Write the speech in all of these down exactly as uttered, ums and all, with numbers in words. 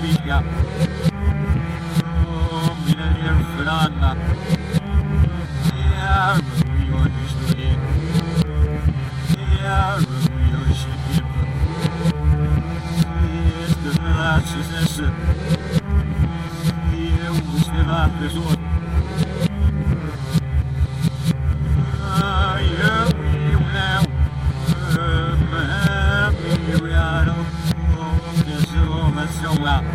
figa. Oh, mine njer frana. Ja, rubio istori. Ja, rubio shikip. Este relatie zeshe. Eu usteva pessoa. Ah, eu e o não. Me reado. Oh, pessoa, mas eu lá.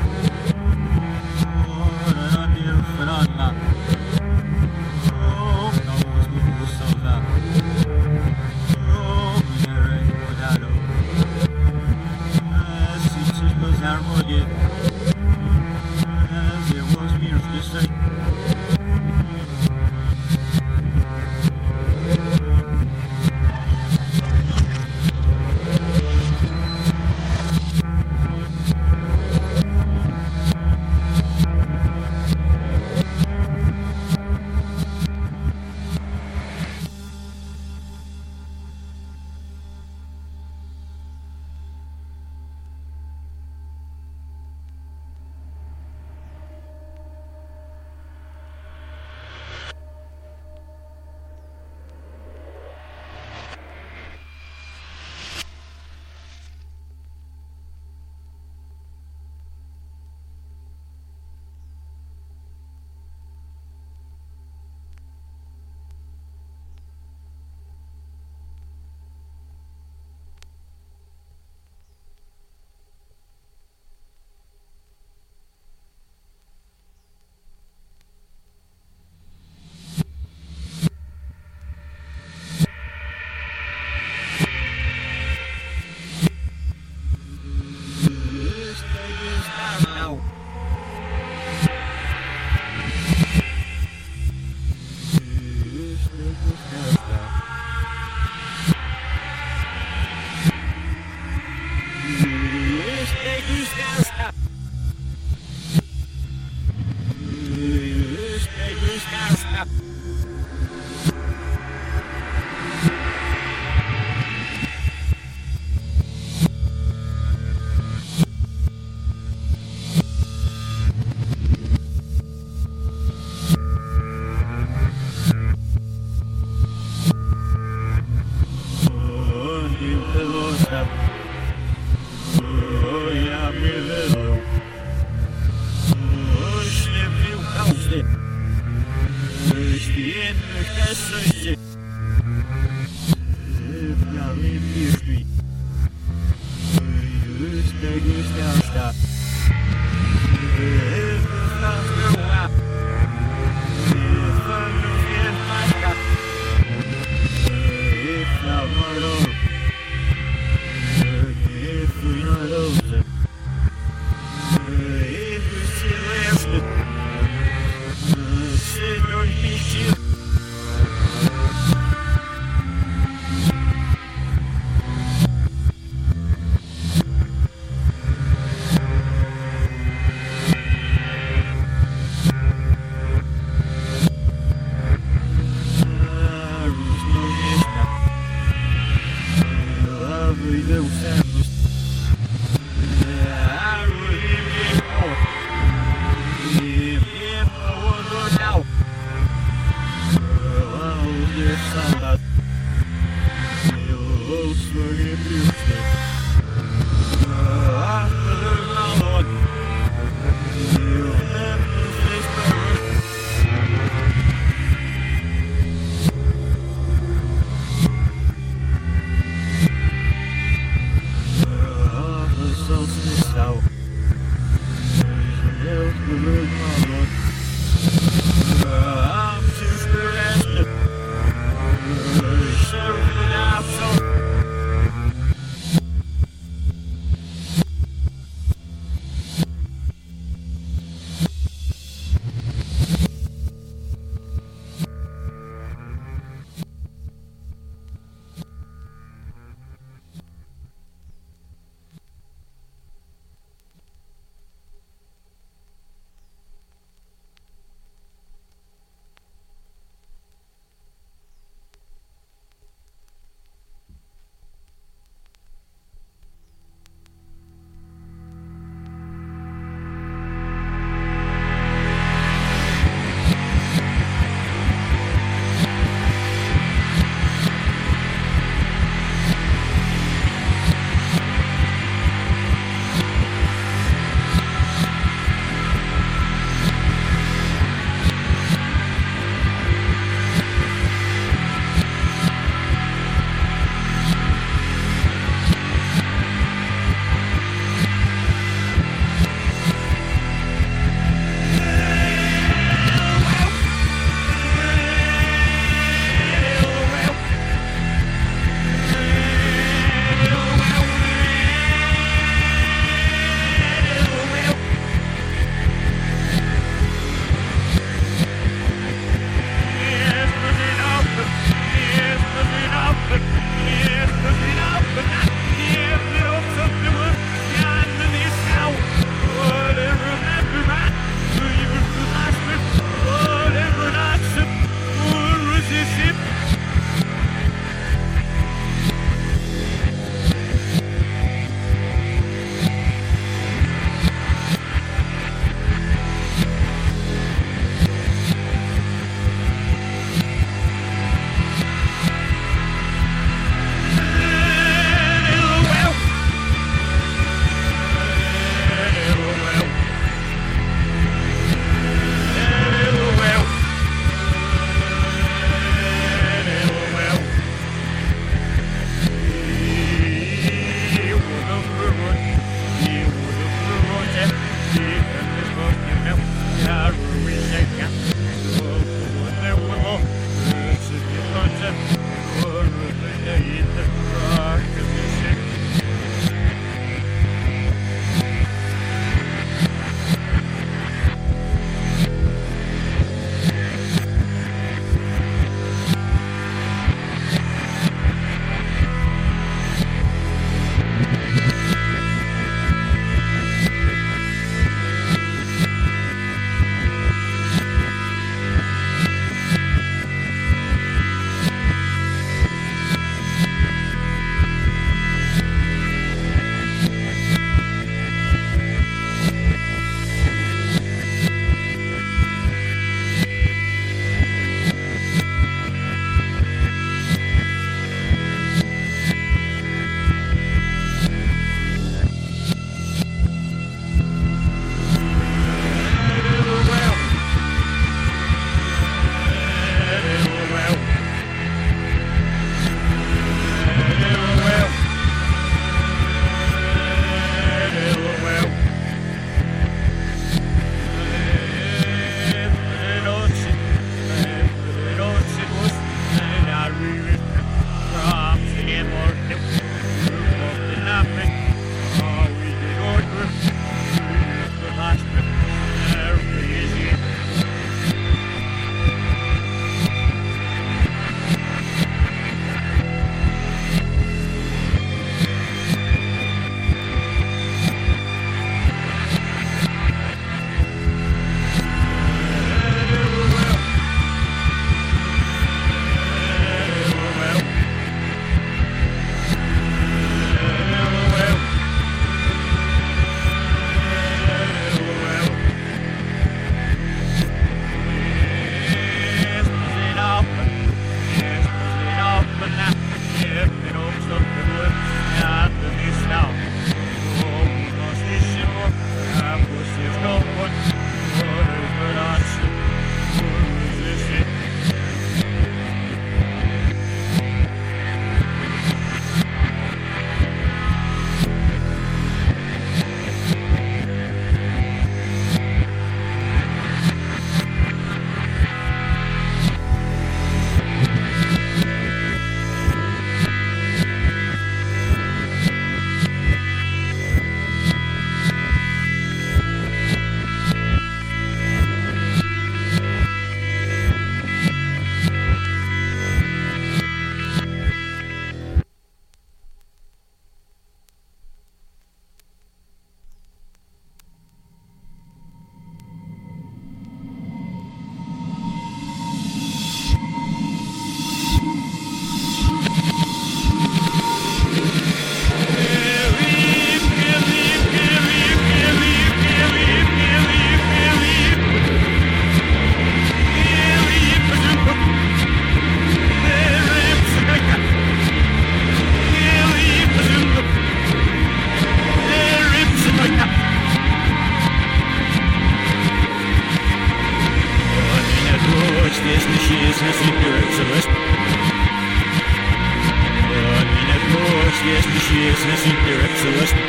sind direkt zu Osten.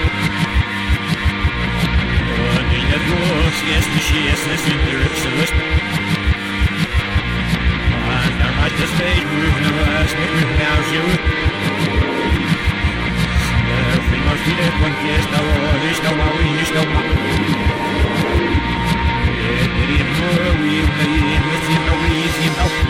Und in der Groß, jetzt die Schießen sind direkt zu Osten. Und der hat das Weg, wir was mit dem Herrscher. Der Finger viele von jetzt, aber nicht nochmal, nicht nochmal. Der ist nur, wie wir mit ihm noch, wie ihm noch.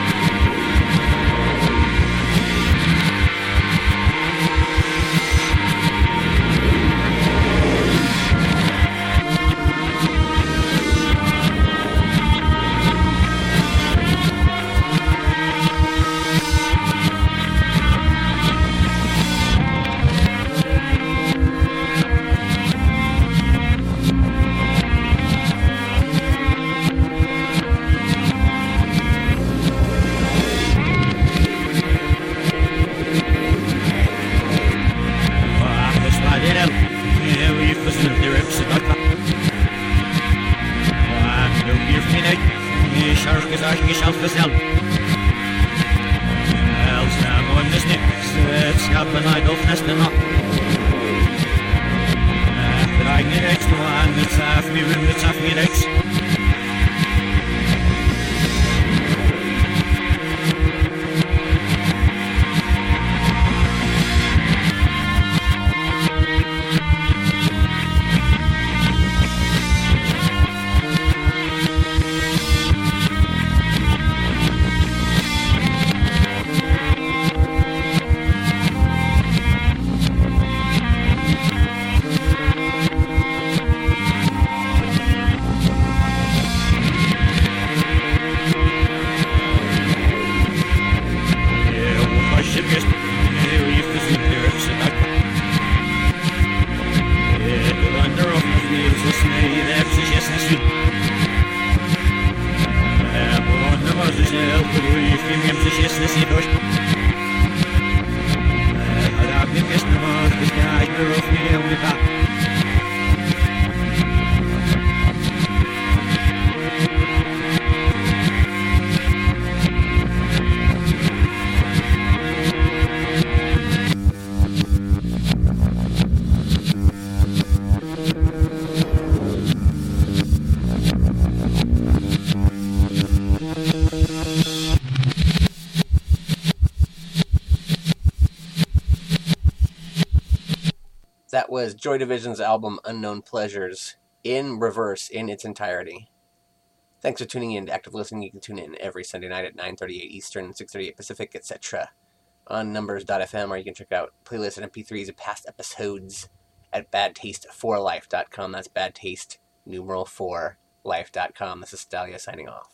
That was Joy Division's album Unknown Pleasures in reverse in its entirety. Thanks for tuning in to Active Listening. You can tune in every Sunday night at nine thirty-eight Eastern, six thirty-eight Pacific, et cetera on numbers dot f m, or you can check out playlists and M P threes of past episodes at bad taste for life dot com. That's bad taste, numeral four, life dot com. This is Stalia signing off.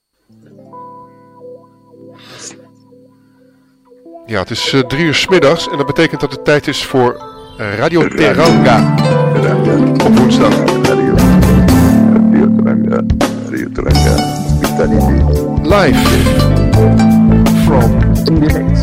Ja, het is uh, drie uur 's middags en dat betekent dat het tijd is voor Radio Teranga op woensdag. Radio Teranga, Radio Teranga, live from indirect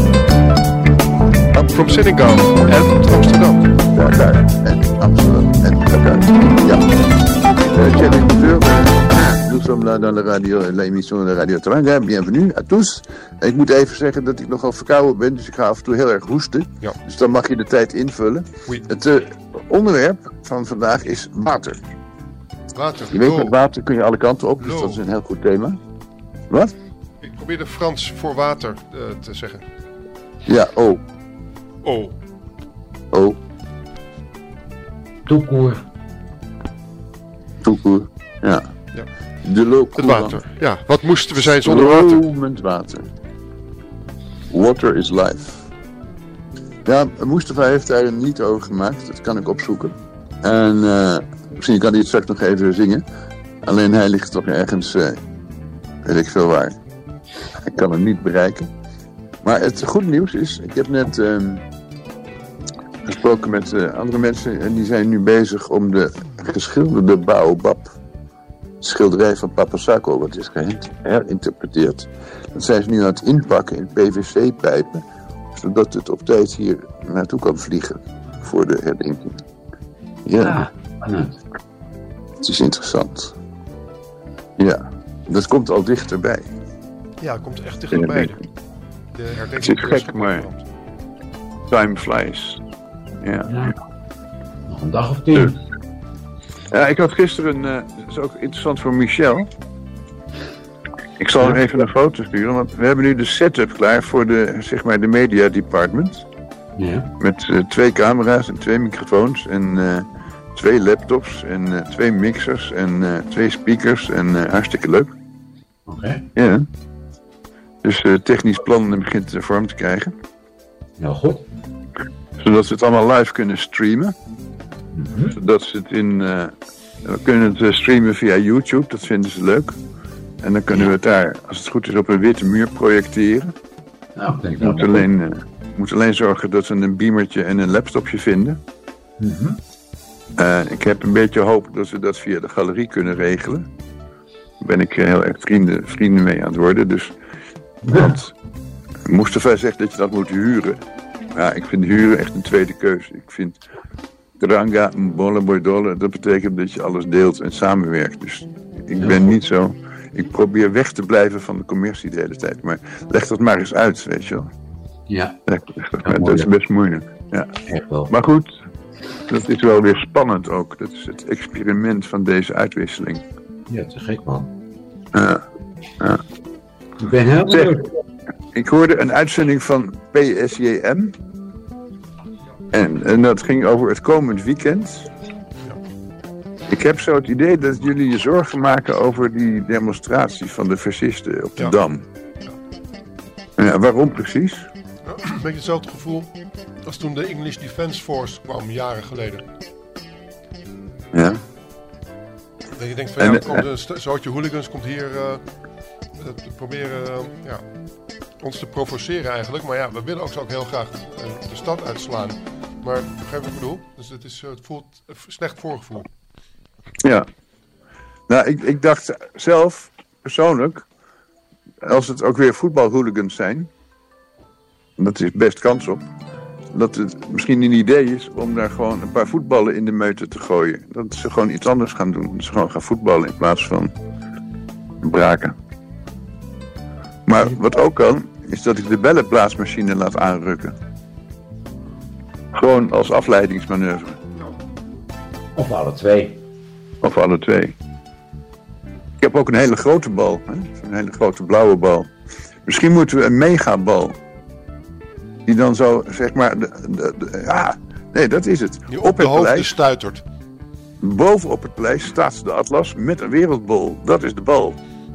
from Senegal en Amsterdam. Dakar en Amsterdam en Dakar. Ja. Chers écouteurs, nous sommes là dans la radio, l'émission de Radio Teranga. Bienvenue à tous. Ik moet even zeggen dat ik nogal verkouden ben, dus ik ga af en toe heel erg hoesten. Ja. Dus dan mag je de tijd invullen. Oui. Het uh, onderwerp van vandaag is water. Water. Je weet, Lo. met water kun je alle kanten op, dus Lo. dat is een heel goed thema. Wat? Ik probeerde Frans voor water uh, te zeggen. Ja, oh. Oh. Oh. Toekoer. Toekoer. Ja. Ja. De l'eau Het water. Ja, wat moesten we zijn zonder water? Stromend water. Water is life. Ja, Mustafa heeft daar een lied over gemaakt. Dat kan ik opzoeken. En uh, misschien kan hij het straks nog even zingen. Alleen hij ligt toch ergens, uh, weet ik veel waar. Ik kan hem niet bereiken. Maar het goede nieuws is, ik heb net uh, gesproken met uh, andere mensen. En die zijn nu bezig om de geschilderde baobab, schilderij van Papa Sacco, wat is geherinterpreteerd. Dat zijn ze nu aan het inpakken in P V C-pijpen, zodat het op tijd hier naartoe kan vliegen voor de herdenking. Ja, Ah, het is interessant. Ja, dat komt al dichterbij. Ja, het komt echt dichterbij. De, de Het herdenking. is gek, maar time flies. Ja. Ja. Nog een dag of tien. Ja, ik had gisteren, uh, dat is ook interessant voor Michel. Ik zal Ja. hem even een foto sturen, want we hebben nu de setup klaar voor de, zeg maar, de media department. Ja. Met uh, twee camera's en twee microfoons en uh, twee laptops en uh, twee mixers en uh, twee speakers en uh, hartstikke leuk. Oké. Okay. Ja. Dus uh, technisch plan begint uh, vorm te krijgen. Heel goed. Zodat we het allemaal live kunnen streamen. Mm-hmm. Zodat ze het in... Uh, we kunnen het uh, streamen via YouTube, dat vinden ze leuk. En dan kunnen we het daar, als het goed is, op een witte muur projecteren. Nou, ik denk We moeten alleen, uh, moet alleen zorgen dat we een beamertje en een laptopje vinden. Mm-hmm. Uh, ik heb een beetje hoop dat we dat via de galerie kunnen regelen. Daar ben ik uh, heel erg vrienden, vrienden mee aan het worden. Dus, want Mustafa zegt dat je dat moet huren. Ja, ik vind huren echt een tweede keuze. Ik vind Teranga, Bolle Bordolle, dat betekent dat je alles deelt en samenwerkt. Dus ik ben niet zo... Ik probeer weg te blijven van de commercie de hele tijd. Maar leg dat maar eens uit, weet je wel. Ja. Leg, leg dat, maar, dat is best moeilijk. Ja. Echt wel. Maar goed, dat is wel weer spannend ook. Dat is het experiment van deze uitwisseling. Ja, te gek man. Ja. Ja. Ik ben heel Zeg, benieuwd. ik hoorde een uitzending van P S J M. En, en dat ging over het komend weekend. Ik heb zo het idee dat jullie je zorgen maken over die demonstratie van de fascisten op de Ja. Dam. Ja, waarom precies? Ja, een beetje hetzelfde gevoel als toen de English Defence Force kwam, jaren geleden. Ja. Dat je denkt van En, ja, er komt eh, een st- zootje hooligans komt hier uh, te proberen uh, ja, ons te provoceren eigenlijk. Maar ja, we willen ook, zo ook heel graag uh, de stad uitslaan. Maar begrijp je wat ik bedoel? Dus het, is, uh, het voelt een slecht voorgevoel. Ja. Nou, ik, ik dacht zelf, persoonlijk, als het ook weer voetbalhooligans zijn, en dat is best kans op, dat het misschien een idee is om daar gewoon een paar voetballen in de meute te gooien. Dat ze gewoon iets anders gaan doen. Dat ze gewoon gaan voetballen in plaats van braken. Maar wat ook kan, is dat ik de bellenblaasmachine laat aanrukken. Gewoon als afleidingsmanoeuvre. Of alle twee. Of alle twee. Ik heb ook een hele grote bal. Hè? Een hele grote blauwe bal. Misschien moeten we een megabal. Die dan zo, zeg maar... De, de, de, ja, nee, dat is het. Die op, Op de het hoofden paleis, stuitert. bovenop het paleis staat de atlas met een wereldbol. Dat is de bal.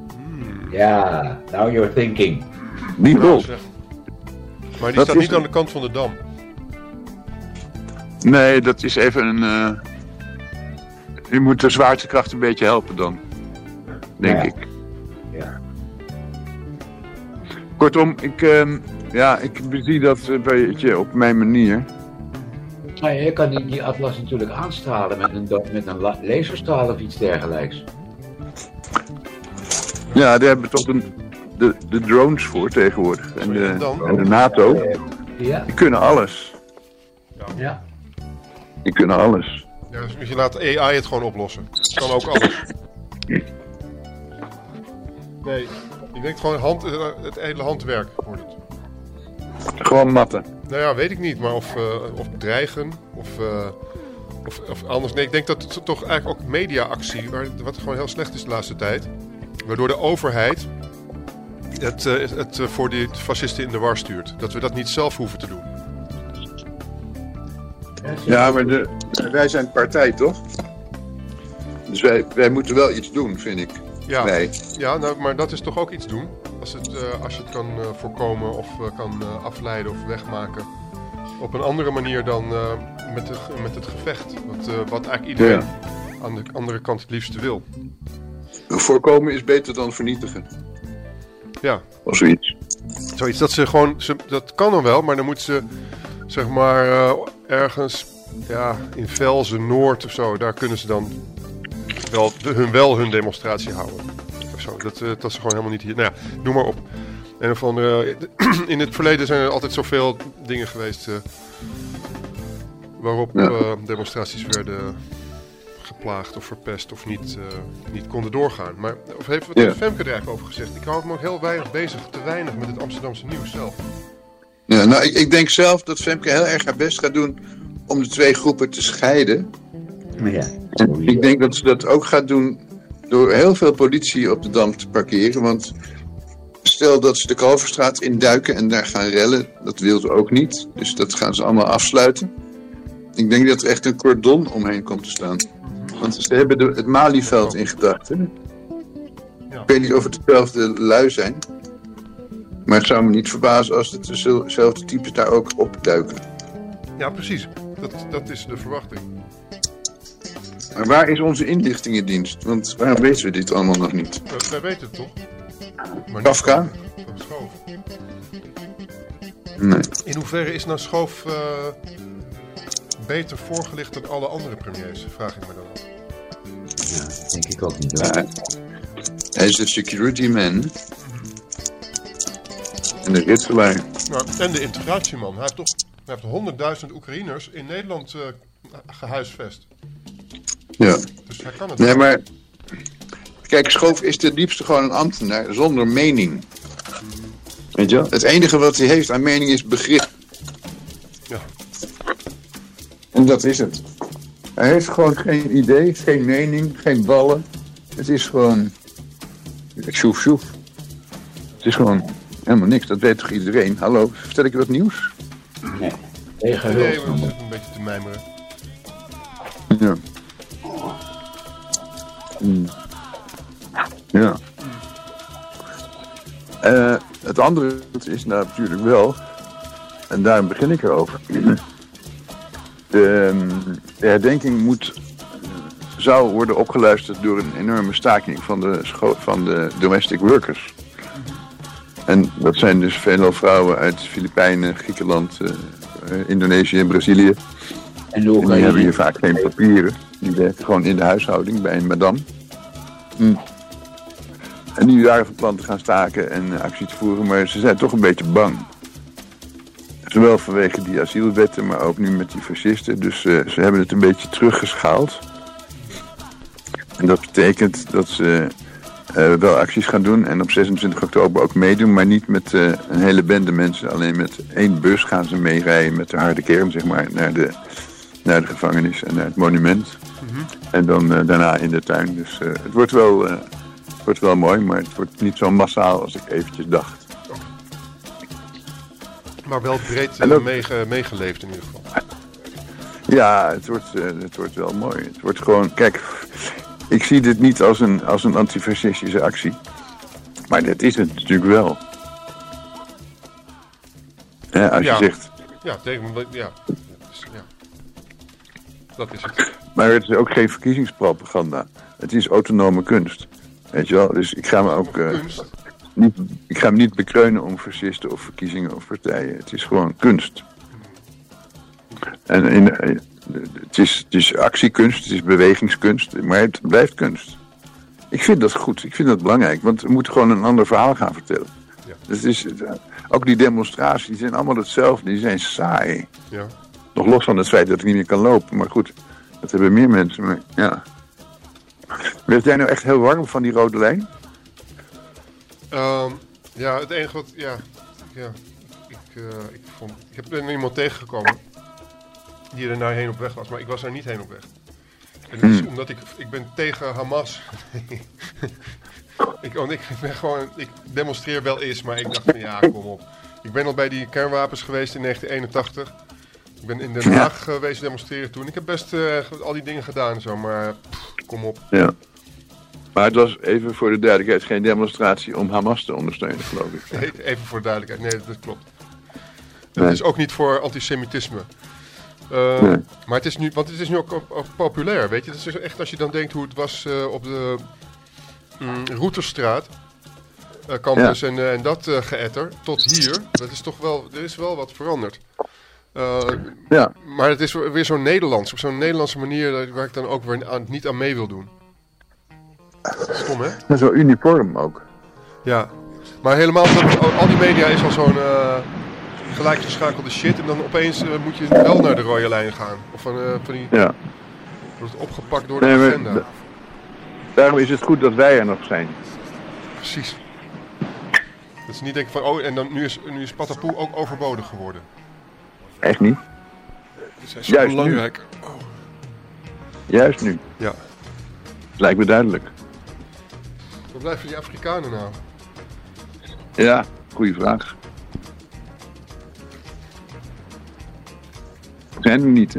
Ja, now you're thinking. Die bol. Zeg. Maar die Dat staat is niet het. aan de kant van de dam. Nee, dat is even een... Uh... Je moet de zwaartekracht een beetje helpen dan. Denk Ja. ik. Ja. Kortom, ik, uh, ja, ik bezie dat een beetje op mijn manier. Nou ja, je kan die, die atlas natuurlijk aanstralen met een, do- met een la- laserstraal of iets dergelijks. Ja, daar hebben we toch een, de, de drones voor tegenwoordig. En de, En dan? en de NATO. Ja. Die kunnen alles. Ja. Die kunnen alles. Ja, dus moet je laat A I het gewoon oplossen. Het kan ook alles. Nee, ik denk gewoon hand, het hele handwerk wordt het. Gewoon matten. Nou ja, weet ik niet, maar of, uh, of dreigen, of, uh, of, of anders. Nee, ik denk dat het toch eigenlijk ook mediaactie, waar, wat gewoon heel slecht is de laatste tijd. Waardoor de overheid het, uh, het uh, voor die fascisten in de war stuurt. Dat we dat niet zelf hoeven te doen. Ja, maar de, wij zijn partij, toch? Dus wij, wij moeten wel iets doen, vind ik. Ja, Nee. ja nou, maar dat is toch ook iets doen. Als, het, uh, als je het kan uh, voorkomen of uh, kan uh, afleiden of wegmaken. Op een andere manier dan uh, met, de, met het gevecht. Wat, uh, wat eigenlijk iedereen Ja. aan de andere kant het liefste wil. Voorkomen is beter dan vernietigen. Ja, Of zoiets. zoiets dat ze gewoon... Ze, dat kan dan wel, maar dan moeten ze zeg maar uh, ergens ja, in Velzen, Noord of zo. Daar kunnen ze dan wel, de, hun, wel hun demonstratie houden. Of zo. Dat, uh, dat ze gewoon helemaal niet hier... Nou ja, noem maar op. En of andere, in het verleden zijn er altijd zoveel dingen geweest uh, waarop Ja. uh, demonstraties werden geplaagd of verpest of niet, uh, niet konden doorgaan. Maar of heeft wat Ja. heeft Femke er eigenlijk over gezegd? Ik hou me ook heel weinig bezig, te weinig met het Amsterdamse nieuws zelf. Ja, nou, ik, ik denk zelf dat Femke heel erg haar best gaat doen om de twee groepen te scheiden. Maar ja, En ik denk dat ze dat ook gaat doen door heel veel politie op de Dam te parkeren. Want stel dat ze de Kalverstraat induiken en daar gaan rellen, dat wil ze ook niet. Dus dat gaan ze allemaal afsluiten. Ik denk dat er echt een cordon omheen komt te staan. Want ze hebben de, het Malieveld in gedachten. Ja. Ik weet niet of het dezelfde lui zijn. Maar het zou me niet verbazen als het dezelfde types daar ook opduiken. Ja, precies. Dat, dat is de verwachting. Maar waar is onze inlichtingendienst? Want waarom weten we dit allemaal nog niet? Wij, wij weten het toch? Maar niet Kafka? van- van Schoof. Nee. In hoeverre is nou Schoof uh, beter voorgelicht dan alle andere premiers? Vraag ik me dan af. ja, denk ik ook niet. Hoor. Ja, hij is de security man. En de ritselaar. Nou, en de integratieman. Hij heeft toch hij heeft honderdduizend Oekraïners in Nederland uh, gehuisvest. Ja. Dus hij kan het Nee, wel. maar... Kijk, Schoof is ten diepste gewoon een ambtenaar zonder mening. Weet je wel? Het enige wat hij heeft aan mening is begrip. Ja. En dat is het. Hij heeft gewoon geen idee, geen mening, geen ballen. Het is gewoon... Sjoef, sjoef. Het is gewoon helemaal niks. Dat weet toch iedereen? Hallo, vertel ik je wat nieuws? Nee, tegen Nee, hulp. we zitten een beetje te mijmeren. Ja. Hmm. Ja. Uh, het andere is nou natuurlijk wel, en daarom begin ik erover. De, de herdenking moet, zou worden opgeluisterd door een enorme staking van de, scho- van de domestic workers. En dat zijn dus veelal vrouwen uit Filipijnen, Griekenland, uh, Indonesië en Brazilië. En de En die hebben Oekraïne. hier vaak geen papieren. Die werken gewoon in de huishouding bij een madame. Hm. En die waren van plan te gaan staken en uh, actie te voeren, maar ze zijn toch een beetje bang. Zowel vanwege die asielwetten, maar ook nu met die fascisten. Dus uh, ze hebben het een beetje teruggeschaald. En dat betekent dat ze uh, wel acties gaan doen en op zesentwintig oktober ook meedoen, maar niet met uh, een hele bende mensen. Alleen met één bus gaan ze meerijden met de harde kern, zeg maar, naar de, naar de gevangenis en naar het monument. Mm-hmm. En dan uh, daarna in de tuin. Dus uh, het wordt wel, uh, het wordt wel mooi, maar het wordt niet zo massaal als ik eventjes dacht. Maar wel breed En uh, ook- meege, meegeleefd in ieder geval. Ja, het wordt, uh, het wordt wel mooi. Het wordt gewoon, kijk, ik zie dit niet als een, als een antifascistische actie. Maar dat is het natuurlijk wel. Ja, als Ja. je zegt, Ja, tegen, ja. Dat is, ja. Dat is het. maar het is ook geen verkiezingspropaganda. Het is autonome kunst. Weet je wel, dus ik ga me ook uh, Kunst. niet, ik ga me niet bekreunen om fascisten of verkiezingen of partijen. Het is gewoon kunst. En in, uh, het, is, het is actiekunst, het is bewegingskunst, maar het blijft kunst. Ik vind dat goed, ik vind dat belangrijk, want we moeten gewoon een ander verhaal gaan vertellen. Ja. Dus het is, uh, ook die demonstraties, die zijn allemaal hetzelfde, die zijn saai. Ja. Nog los van het feit dat ik niet meer kan lopen, maar goed, dat hebben meer mensen. Maar ja. Werd jij nou echt heel warm van die rode lijn? Um, ja, het enige wat, ja, ja ik, uh, ik, vond, ik heb er iemand tegengekomen die er naar heen op weg was, maar ik was er niet heen op weg. En dat is Hmm. omdat ik, ik ben tegen Hamas. ik, want ik ben gewoon, ik demonstreer wel eens, maar ik dacht van ja, kom op. Ik ben al bij die kernwapens geweest in negentien eenentachtig. Ik ben in Den Haag geweest demonstreren toen. Ik heb best uh, al die dingen gedaan en zo, maar pff, kom op. Ja. Maar het was even voor de duidelijkheid geen demonstratie om Hamas te ondersteunen, geloof ik. Nee, even voor de duidelijkheid. Nee, dat klopt. Nee. Het is ook niet voor antisemitisme. Uh, Nee. Maar het is nu, want het is nu ook, ook, ook populair, weet je. Het is echt als je dan denkt hoe het was uh, op de mm, Routerstraat, uh, campus Ja. en, uh, en dat uh, geëtter, tot hier. Dat is toch wel, er is wel wat veranderd. Uh, Ja, maar het is weer zo Nederlands, op zo'n Nederlandse manier waar ik dan ook weer aan, niet aan mee wil doen. Stom, hè? en zo uniform ook. Ja, maar helemaal dat, al, al die media is al zo'n uh, gelijkgeschakelde shit. En dan opeens uh, moet je wel naar de rode lijn gaan. Of van, uh, van die, Ja. wordt het opgepakt door de Nee, maar agenda. da- daarom is het goed dat wij er nog zijn. Precies. Dat ze niet denken van, oh, en dan nu is, nu is Patapoe ook overbodig geworden. Echt niet? zijn zo Juist nu. belangrijk. Oh. Juist nu. Ja. Lijkt me duidelijk. Waar blijven die Afrikanen nou? Ja, goede vraag. Zijn er niet, hè?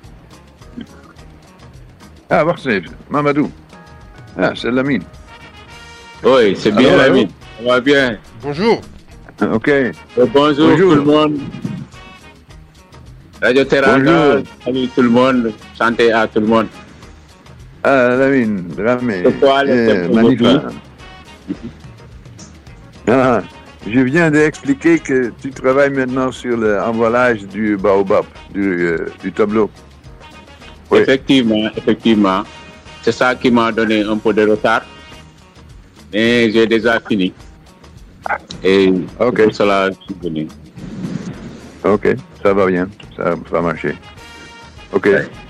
Ja, wacht eens even. Mamadou. Ja, c'est Lamine. Oui, c'est bien, Allô, allô? Lamine. Ça va bien. Bonjour. Ok. Euh, bonjour, Bonjour. tout le monde. Radio Teranga, Bonjour. salut tout le monde. Santé à tout le monde. Ah, Lamine, Dramé. C'est quoi le Eh, thème pour magnifique. aujourd'hui? Ah, je viens d'expliquer que tu travailles maintenant sur l'emballage du baobab, du, euh, du tableau. Oui. Effectivement, effectivement. C'est ça qui m'a donné un peu de retard. Mais j'ai déjà fini. Et Ok. c'est pour cela que je suis venu. Ok, ça va bien, ça va marcher. Ok.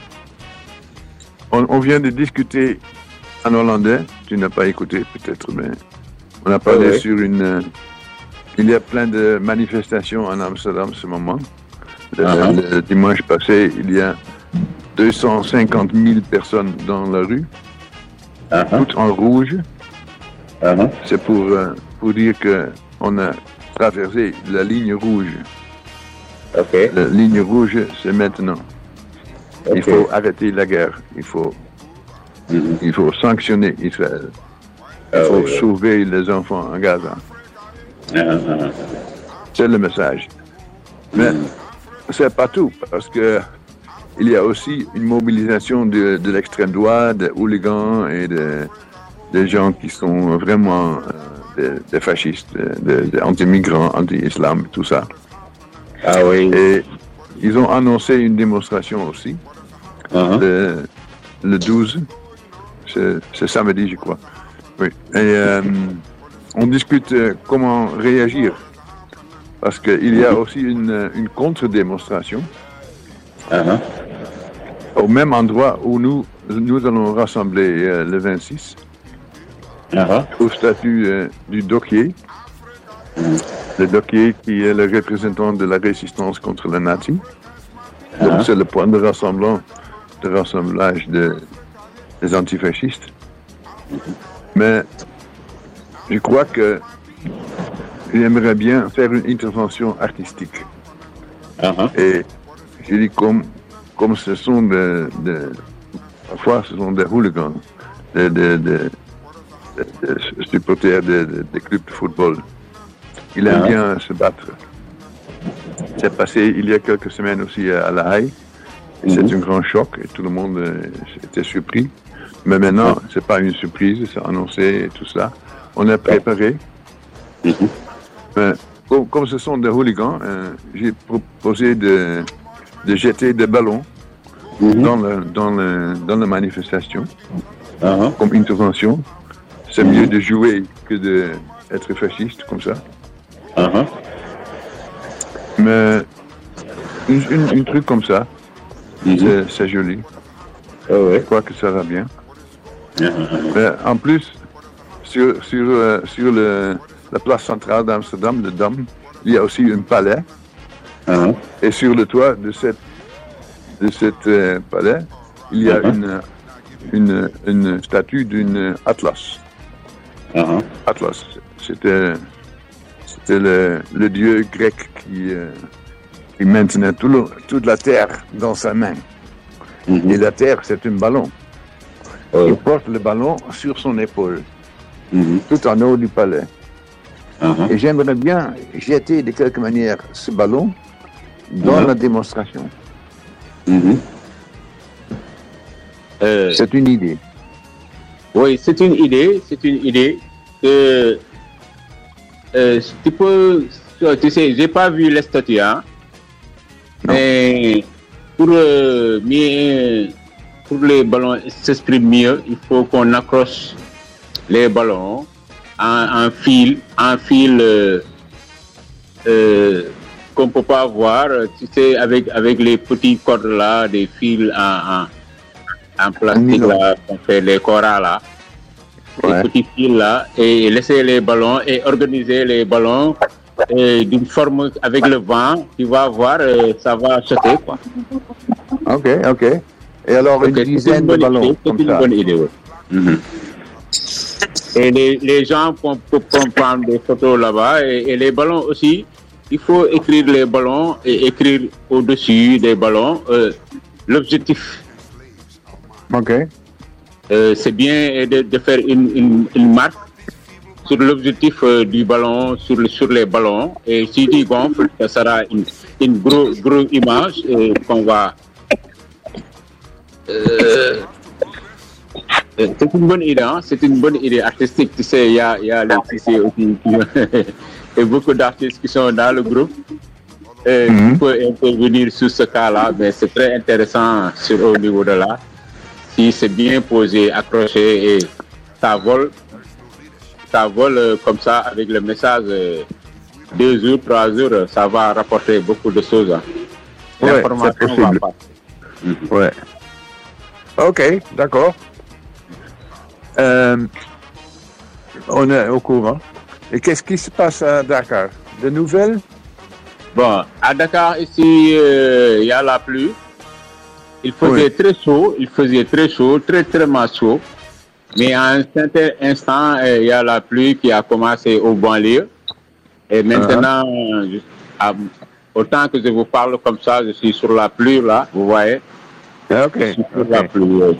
On, on vient de discuter en hollandais, tu n'as pas écouté peut-être, mais on a parlé Oui, oui. sur une... euh, il y a plein de manifestations en Amsterdam en ce moment. Le, Uh-huh. le dimanche passé, il y a deux cent cinquante mille personnes dans la rue, Uh-huh, toutes en rouge. uh-huh. C'est pour, euh, pour dire qu'on a traversé la ligne rouge. Ok, La ligne rouge, c'est maintenant. Il ok. faut arrêter la guerre. Il faut, Mhm. il faut sanctionner Israël. Il Ah faut oui, oui. sauver les enfants en Gaza. Uh-huh, uh-huh. C'est le message. Mais c'est pas tout, parce que il y a aussi une mobilisation de, de l'extrême droite, des hooligans et de- des gens qui sont vraiment euh, des, des fascistes, des, des anti-migrants, anti-islam, tout ça. Ah oui. Et ils ont annoncé une démonstration aussi. Uh-huh. le, le douze, c'est c'est samedi, je crois. Oui. Et euh, on discute euh, comment réagir. Parce qu'il y a aussi une, une contre-démonstration Uh-huh. au même endroit où nous, nous allons rassembler euh, le vingt-six, Uh-huh. au statut euh, du doquier. Le doquier qui est le représentant de la résistance contre les nazis. Donc Uh-huh. c'est le point de rassemblement, de rassemblage de, des antifascistes. Mais je crois que j'aimerais bien faire une intervention artistique. Uh-huh. Et je dis comme, comme ce sont des, des- parfois ce sont des hooligans, des, des, des- des- des supporters des, des- des clubs de football. Ils aiment Ah. bien se battre. C'est passé il y a quelques semaines aussi à La Haye. Et c'est Mhm. un grand choc et tout le monde euh, était surpris. Mais maintenant, c'est pas une surprise, c'est annoncé et tout ça. On est préparé. Mhm. Mais comme, comme ce sont des hooligans, euh, j'ai proposé de, de jeter des ballons Mhm. dans, le, dans, le, dans la manifestation Uh-huh. comme intervention. C'est mieux de jouer que d'être fasciste comme ça. Uh-huh. Mais une, une, une truc comme ça, Mhm. c'est, c'est joli. Ah ouais. Je crois que ça va bien. Uh-huh. Mais en plus, sur, sur, euh, sur le, la place centrale d'Amsterdam, le Dam, il y a aussi un palais. Uh-huh. Et sur le toit de cette, de cette euh, palais, il y a Mhm. une, une, une statue d'une Atlas. Uh-huh. Atlas, c'était, c'était le, le dieu grec qui, euh, qui maintenait tout le- toute la terre dans sa main. Et Mhm. la terre, c'est un ballon. Oh. Il porte le ballon sur son épaule, Mhm. tout en haut du palais. Uh-huh. Et j'aimerais bien jeter de quelque manière ce ballon dans Mhm. la démonstration. Mhm. Euh, C'est une idée. Oui, c'est une idée, c'est une idée que euh, tu peux, tu sais, j'ai pas vu les statues, hein, Non. mais pour euh, mieux, pour les ballons s'exprimer mieux, il faut qu'on accroche les ballons en, en fil, en fil euh, euh, qu'on peut pas voir, tu sais, avec avec les petits cordes là, des fils en, en en plastique nylon. là, on fait les corals là, Ouais. les petits fils là, et laisser les ballons et organiser les ballons et d'une forme avec le vent, tu vas voir, euh, ça va sauter, quoi. Ok, ok. Et alors, Donc, une c'est dizaine une de bonne ballons idée, c'est comme une ça. bonne idée, ouais. Mhm. Et les, les gens peuvent, peuvent prendre des photos là-bas, et, et les ballons aussi, il faut écrire les ballons et écrire au-dessus des ballons euh, l'objectif. Ok. Euh, c'est bien de, de faire une, une, une marque sur l'objectif euh, du ballon, sur, le, sur les ballons. Et si tu gonfles, ça sera une, une grosse gros image euh, qu'on va... Euh, euh, c'est une bonne idée, hein? C'est une bonne idée artistique. Tu sais, il y a, y a les Tissé aussi et beaucoup d'artistes qui sont dans le groupe. Euh, Mhm. qui peuvent intervenir sur ce cas-là, mais c'est très intéressant sur, au niveau de l'art. Si c'est bien posé, accroché et ça vole, ça vole euh, comme ça avec le message euh, deux jours, trois jours, ça va rapporter beaucoup de choses. Hein. Ouais, L'information c'est possible. va passer. Ouais. Ok, d'accord. Euh, on est au courant. Et qu'est-ce qui se passe à Dakar? De nouvelles? Bon, à Dakar, ici, euh, il y a la pluie. Il faisait Oui. très chaud, il faisait très chaud, très très chaud. Mais à un certain instant, euh, il y a la pluie qui a commencé au banlieue. Et maintenant, je- à- autant que je vous parle comme ça, je suis sur la pluie là, vous voyez. Ah, ok, Je suis sur ok. la pluie. euh.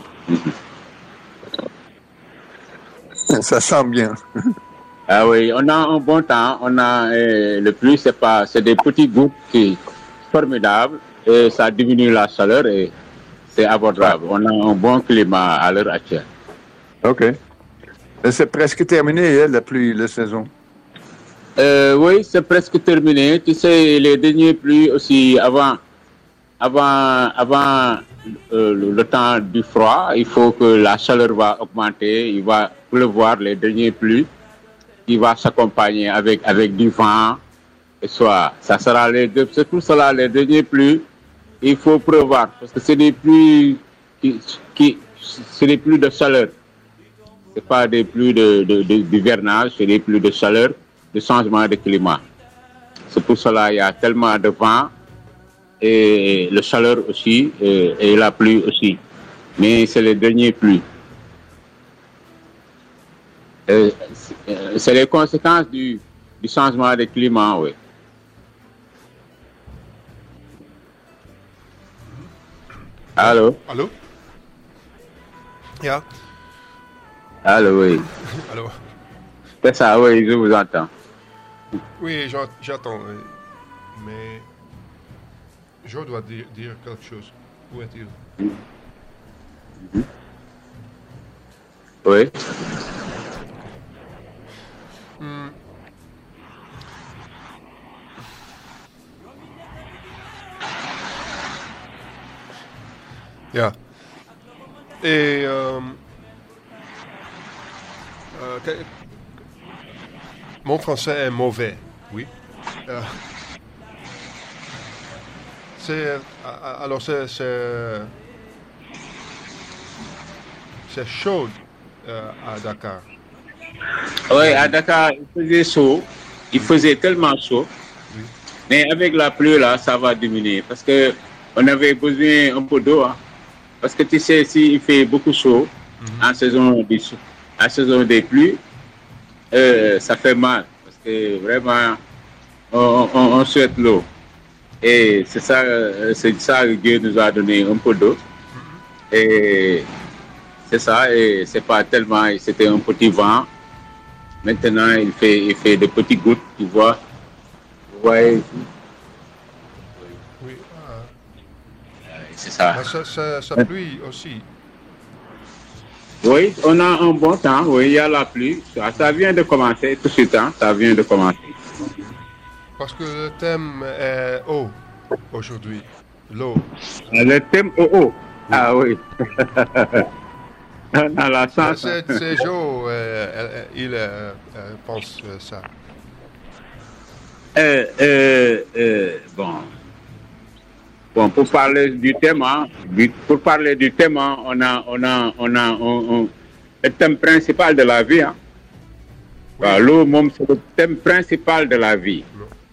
Ça sent bien. Ah oui, on a un bon temps. On a euh, le pluie, c'est pas, c'est des petits gouttes qui formidables et ça diminue la chaleur et c'est abordable. On a un bon climat à l'heure actuelle. Ok. Et c'est presque terminé, hein, la pluie, la saison. Euh, oui, c'est presque terminé. Tu sais, les dernières pluies aussi, avant, avant, avant euh, le, le temps du froid, il faut que la chaleur va augmenter. Il va pleuvoir les dernières pluies. Il va s'accompagner avec, avec du vent. Et soit, ça sera les deux, c'est tout cela, les dernières pluies. Il faut prévoir parce que c'est des pluies qui, qui c'est des pluies de chaleur. C'est pas des pluies de, de, de, d'hivernage, c'est des pluies de chaleur, de changement de climat. C'est pour cela qu'il y a tellement de vent et la chaleur aussi et, et la pluie aussi. Mais c'est les dernières pluies. Euh, c'est, c'est les conséquences du, du changement de climat, oui. Allô? Allô? Ja, Allô, oui. allô. C'est ça, oui, je vous entends. Oui, j'en- j'attends. euh, Mais je dois dire, dire quelque chose. Où est-il? Oui. Hmm. Ja. Et euh, euh, que- mon français est mauvais, oui. Euh, c'est ah, alors c'est c'est c'est chaud euh, à Dakar. Oui, à Dakar, il faisait chaud. Il faisait tellement chaud. Oui. Mais avec la pluie, là, ça va diminuer. Parce que on avait besoin un peu d'eau. Hein. Parce que tu sais, s'il fait beaucoup chaud, en saison des, en saison des pluies, euh, ça fait mal. Parce que vraiment, on, on, on souhaite l'eau. Et c'est ça, euh, c'est ça que Dieu nous a donné un peu d'eau. Et c'est ça, et c'est pas tellement, c'était un petit vent. Maintenant, il fait, il fait de petites gouttes, tu vois. Vous voyez, Oui. Ah. c'est ça. Mais ça, ça, ça pluie aussi. Oui, on a un bon temps, oui, il y a la pluie. Ça, ça vient de commencer tout ce temps, ça vient de commencer. Parce que le thème est eau aujourd'hui. L'eau. Le thème oh oh. Ah oui. On a la chance. C'est c'est Joe, euh, elle- elle- il euh, euh, pense euh, ça. Euh, euh, euh, bon. Bon, pour parler du thème, hein, du- pour parler du thème, hein, on a, on a, on a un- un- le thème principal de la vie. Hein. Oui. Bah, l'eau, moom, c'est le thème principal de la vie. Non.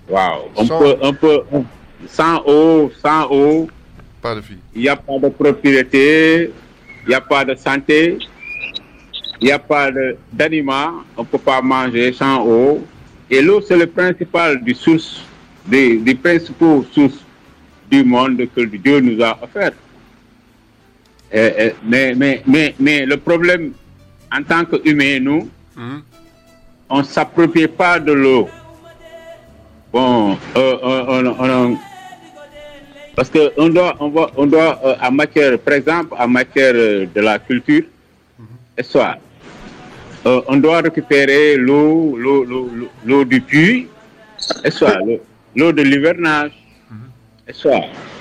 Wow. On Sans- peut, on peut, sans eau, sans eau, Pas de vie. il n'y a pas de propriété, il n'y a pas de santé, il n'y a pas de- d'aliments, on ne peut pas manger sans eau. Et l'eau, c'est le principal du source, des, des principaux sources du monde que Dieu nous a offert. Et- et- mais, mais, mais, mais le problème, en tant qu'humains, nous, Mhm. on ne s'approprie pas de l'eau. Bon, euh, on, on- on- parce que on doit, on doit, on doit euh, en matière, par exemple, en matière euh, de la culture, et soit, euh, on doit récupérer l'eau, l'eau, l'eau, l'eau- l'eau du puits, et soit l'eau, l'eau de l'hivernage, et soit,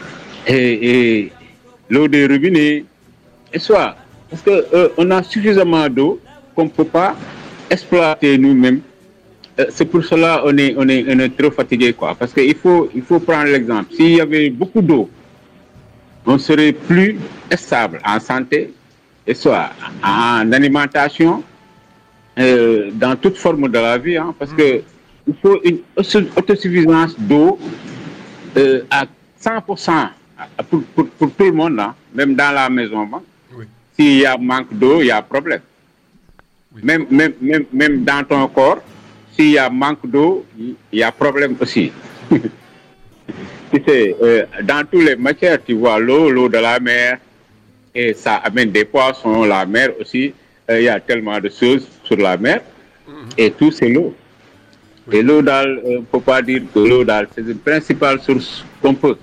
et, et l'eau des robinets, et soit, parce que euh, on a suffisamment d'eau qu'on ne peut pas exploiter nous-mêmes. Euh, c'est pour cela on est, on est, on est trop fatigué, quoi. Parce qu'il faut, il faut prendre l'exemple. S'il y avait beaucoup d'eau, on serait plus stable en santé, et soit en alimentation, euh, dans toute forme de la vie, hein, parce que il faut une auto- autosuffisance d'eau euh, à cent pour cent pour, pour, pour tout le monde, hein, même dans la maison. Hein. Oui. S'il y a manque d'eau, il y a problème. Oui. Même, même, même, même dans ton corps, s'il y a manque d'eau, il y a problème aussi. Tu sais, euh, dans toutes les matières, tu vois l'eau, l'eau de la mer, et ça amène des poissons, la mer aussi. Euh, il y a tellement de choses sur la mer, et tout c'est l'eau. Et l'eau d'Al, on ne peut pas dire que l'eau d'Al, c'est une principale source qu'on peut,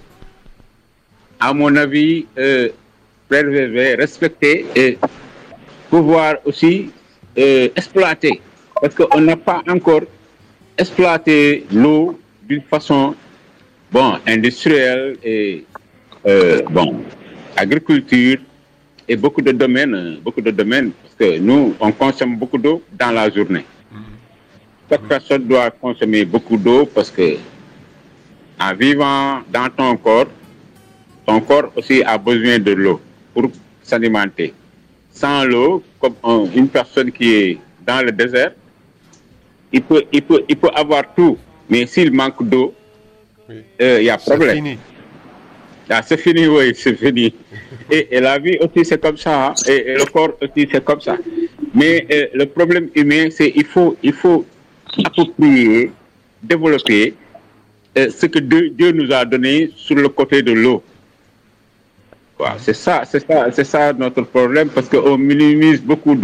à mon avis, euh, préserver, respecter et pouvoir aussi euh, exploiter. Parce qu'on n'a pas encore exploité l'eau d'une façon bon, industrielle et euh, bon, agriculture et beaucoup de domaines, euh, beaucoup de domaines, parce que nous, on consomme beaucoup d'eau dans la journée. Chaque personne doit consommer beaucoup d'eau parce que en vivant dans ton corps, ton corps aussi a besoin de l'eau pour s'alimenter. Sans l'eau, comme un- une personne qui est dans le désert, il peut, il peut, il peut avoir tout, mais s'il manque d'eau, Oui. euh, il y a C'est problème. fini. Ah, c'est fini, oui, c'est fini. Et, et la vie aussi, c'est comme ça. Hein. Et, et le corps aussi, c'est comme ça. Mais euh, le problème humain, c'est il faut, il faut approprier, développer euh, ce que Dieu, Dieu nous a donné sur le côté de l'eau. Quoi, C'est ça, c'est ça, c'est ça notre problème, parce qu'on minimise beaucoup d'eau.